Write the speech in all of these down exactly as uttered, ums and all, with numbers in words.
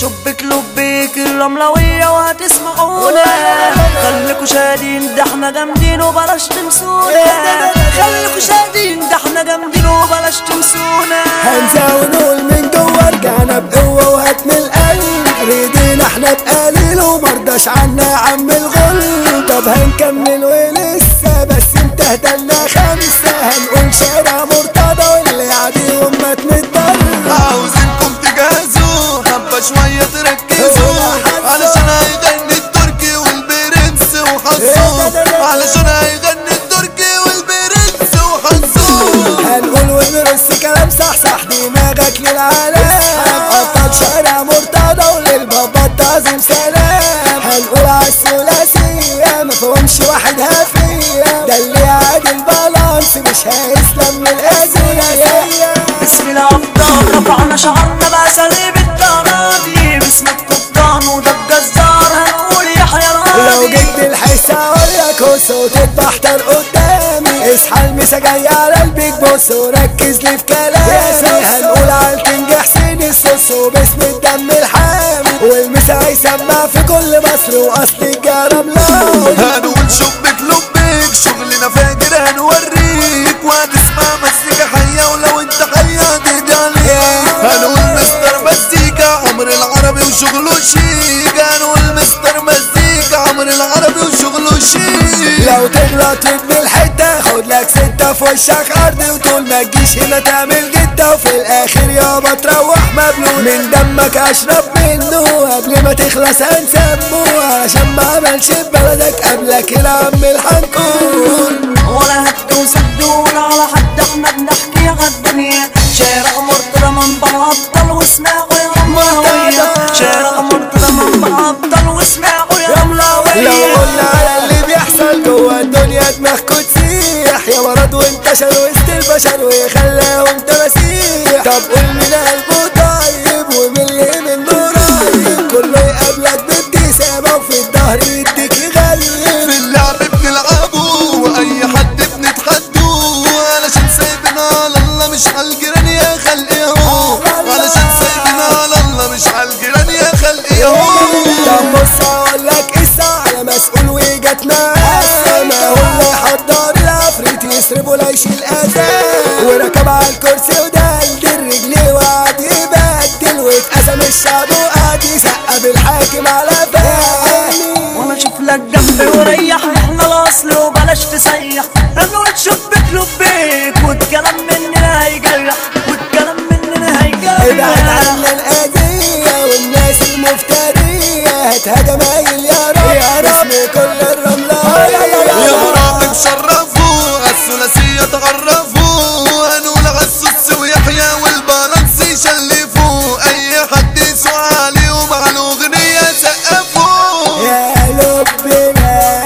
شبك لبيك الرملوية وهتسمعونا. خليكوا شادين ده احنا جامدين وبلاش تنسونا. خليكوا شادين ده احنا جامدين وبلاش تنسونا. هنزا ونقول من جوا رجعنا بقوة وهات من القلب. ريدينا احنا تقاليل ومرضاش عنا عم الغل. طب هنكمل ولسه بس انت هدلنا خمسة. هنقول شارع مرتضى واللي يعديهم ما تنضل. عاوزينكم تجهزوا حبة شوية تركزوا علشان هيغني التركي والبرنس وحظوه. علشان هيغني التركي والبرنس وحظوه. هنقول ونرص كلام صح صح دماغك للعالم. هنقطع شارع مرتضى وللبابا تعظيم سلام. هنقول عالثلاثية مفهومش واحد هافية. ده اللي يعادل البالانس مش هيسلم للأذية. بسم الأبطال رفعنا شعرنا بأساليب التراضي. باسم القبطان وده الجزار هنقول يحيى راضي. لو جيت الحس اقولك هس وتتبحتر قدامي. اصحى المسا جاي على البيج بوس وركز لي في كلامي. هنقول عالكينج حسين الصوص وباسم الدم الحامي. والمسا هيسمع في كل مصر واصل الجرب لاوي. هنقول شبك لبك شغلنا فاجر هنوريك. وهنسمع مزيكا حية ولو انت حية تهدي عليك. هنقول مستر مزيكا عمر العربي وشغله شيك. هنقول مستر مزيكا عمر العربي وشغله شيك. لو تغلط ابن الحتة خد لك ستة في وشك ارض. وطول ما تجيش هنا تعمل جدة وفي الاخر يابا تروح مبلول. من دمك اشرب منه قبل ما تخلص هنسموه. عشان ما عملش في بلدك قبلك العم الحنكون. ولا هتدوس الدول على حد احنا بنحكي عالدنيا. شارع مرتضى منبع ابطال واسمعوا يا رملاوية. شارع مرتضى منبع ابطال واسمعوا يا رملاوية. لو قلنا على اللي بيحصل جوا الدنيا دماغكوا تسيح. يا مرض وانتشر وسط البشر ويخلاهم تماسيح. طب قول من قلبه طيب ومن اللي منه رايب. كله يقابلك بابتسامة وفي الظهر يديك يغلب. في اللعب بنلعبه واي حد بنتحدوه. علشان سايبنا على الله مش عالجيران يا خلقي اهو. علشان سايبنا على الله مش عالجيران يا خلقي اهو. طب بص اقولك قصة على مسؤول وجت معاه. ما هو اللي يحضر العفريت يسرب ولا يشيل اذى. وركب على الكرسي ودلدل رجليه وقعد يبدل. واتقسم الشعب وقعد يسقف الحاكم على بالي. وانا اشوف لك جنبي وريح احنا الاصل وبلاش تسيح. هنقول شبك لبيك والكلام مننا هيجرح. والكلام مننا هيجرح. ابعد عنا الأذية والناس المفترية. هتهاجم قايل يا رب يا رب كل الرملاوية. يا مراقب شرفوا الثلاثية تعرفوا. هنقول عالسوس ويحيى والبالانس يشلفوا. اي حد يسوى عليهم على الاغنية سقفوا. يا لبنا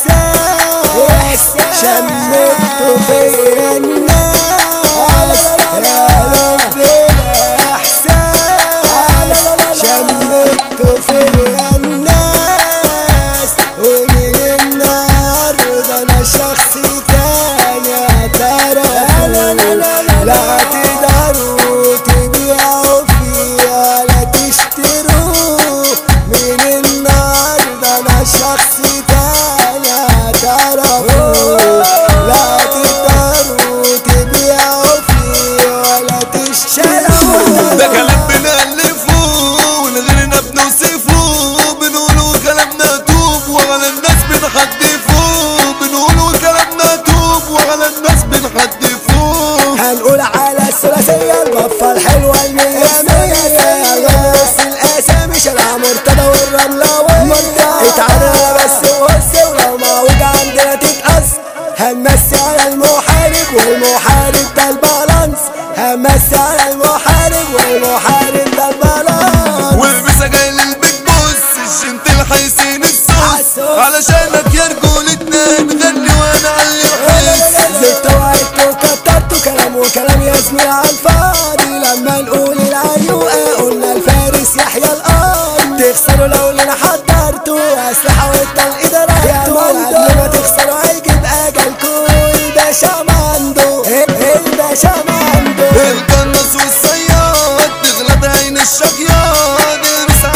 احساس شمته فيا الناس. يا لبنا احساس شمته فيا الناس. ومن النهارده انا شخص تاني اعترفوا. لا تقدروا تبيعوا فيا ولا تشتروا. من النهارده انا شخص تاني اعترفوا. لا تقدروا تبيعوا فيا ولا تشتروا. ده كلام بنألفه ولغيرنا بنوصفه. بنقولوا كلامنا توب وعلى الناس بنحدفه. بنقولوا كلامنا توب وعلى الناس بنحدفه. هنقول على الثلاثية البفة الحلوة المية مية. بس الأسامي شارع مرتضى والرملاوية. اتعرى بس وهس ولو معوج عندنا تتقص. هنمسي على المحارب والمحارب ده البالانس. هنمسي على المحارب والمحارب ده البالانس. والمسا جاي للبيج بوس الجنتل حيسين الصوص. علشانك يا رجولتنا نغني وانا علي الحس. زدت وعدت وكترت كلام وكلام يا زميل عالفاضي. لما نقول العيوقة قلنا الفارس يحيى الارض. تخسروا لو لنا حضرتوا اسلحة والطلق ضربتوا. قبل ما تخسروا هيجيب اجلكوا الباشا ماندو. الباشا ماندو القناص والصياد تغلط عين الشقياد. المسا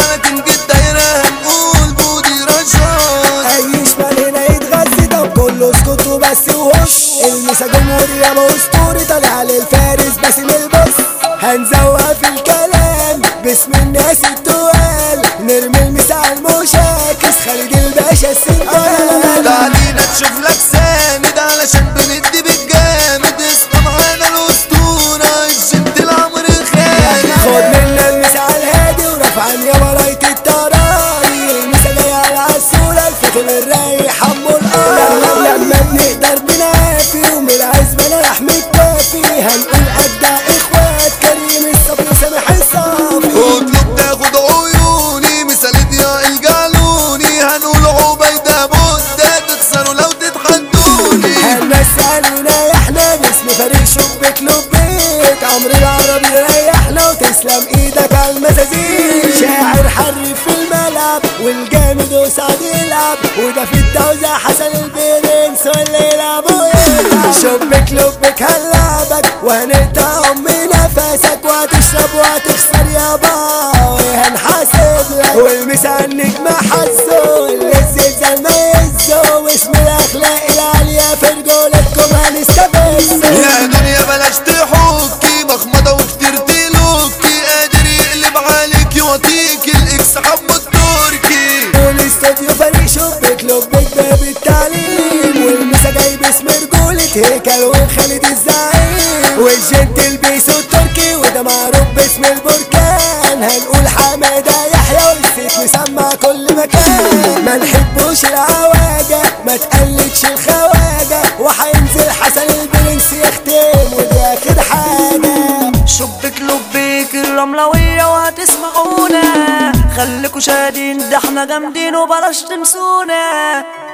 يابا اسطوري طالع للفارس باسم البص. هنزوق في الكلام باسم الناس التقال، نرمي المثال مشاكس خالد الباشا السندال. تعالينا تشوف لك ساند علشان بندي بالجامد، اصحى معانا الاسطورة الجد العمر الخالد. خد منا المثال هادي ورفعن يابا راية الطراري، المثال جاي على عالسولة الفاتن الرايق حمو القمر. لما بنقدر بنعافي ومن العزبة لحم الكافي، هنقول أجدع إخوات كريم الصبي سامح الصافي. اطلب تاخد عيوني مثال ضياء الجعلوني، هنقول عبيدة بودة تكسروا لو تتحدوني. هنسألنا احنا باسم فريق شبك لبيك، عمرو العربي ريحنا وتسلم ايدك على المزازيك. شاعر حرف في الملعب والجامد وسعد يلعب، وده في التوزيع حسن البرنس واللي يلعبوا يلعب. شبك لبك هنلعبك وهنقطع من نفسك، وهتشرب وهتخسر يابا وهنحاسب لك. والمسا النجم حسه اللي الزلزال ما يهزه، واسم الاخلاق العاليه في رجولتكم هنستفزه. يا دنيا بلاش تحكي مخمضة وكتير تلوكي، قادر يقلب عليك يوطيك الاكس حبه التركي. والاستوديو فريق شبك لبك باب التعليم، والمسا جاي باسم رجولة هيكل وخالد الزعيم، والجد البيس التركي وده معروف باسم البركان. هنقول حمادة يحيى والسيف مسمع كل مكان، ما نحبوش العواجة ما تقلدش الخواجة، وهينزل حسن البرنس يختم ودي اخر حاجة. شبك لبيك الرملوية وهتسمعونا، خليكوا شاهدين ده احنا جامدين وبلاش تنسونا.